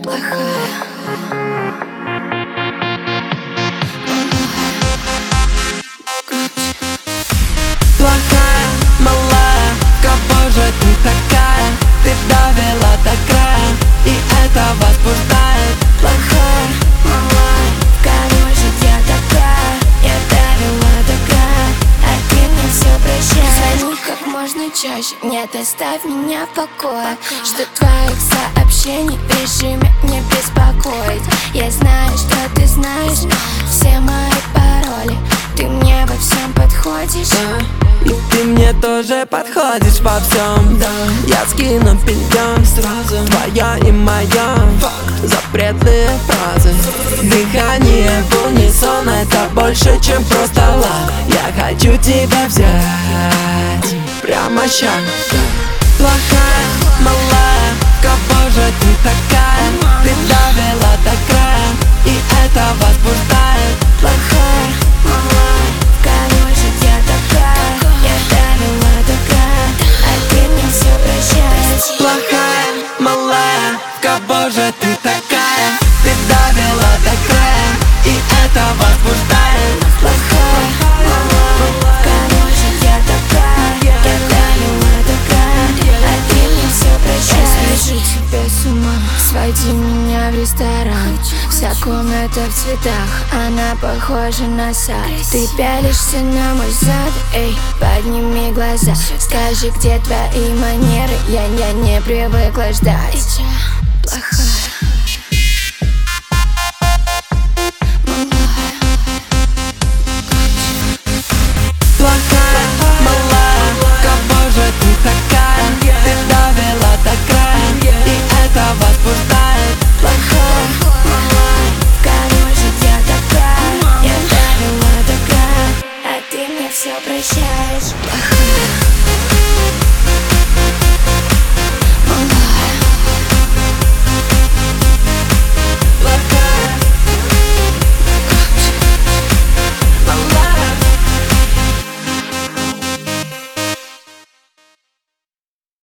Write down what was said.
Плохая, малая, кого же ты такая? Ты довела до края, и это возбуждает. Плохая, малая, кого же я такая? Я довела до края, а ты мне все прощаешь. Звони как можно чаще, нет, оставь меня в покое. Что твоих сообщений в режиме не беспокоить. Я знаю, что ты знаешь все мои пароли. Ты мне во всем подходишь, И ты мне тоже подходишь во всем, да. Я скину пиндём сразу, твоя и моя. Запретные фразы, дыхание в унисон, это больше, чем просто лав. Я хочу тебя взять прямо щас. Плохая, малая, кого же ты такая? Ты довела до края, и это возбуждает. плохая, малая, кого же я такая? Я довела до края, а ты мне все прощаешь. Плохая, малая, кого же ты такая? Ты довела до края, и это возбуждает. Плохая, малая, кого же я такая? Я довела до края, а ты мне все прощаешь. Свяжу тебя с ума, своди меня в ресторан. Вся комната в цветах, она похожа на сад. Ты пялишься на мой зад, эй, подними глаза. Скажи, где твои манеры, я не привыкла ждать.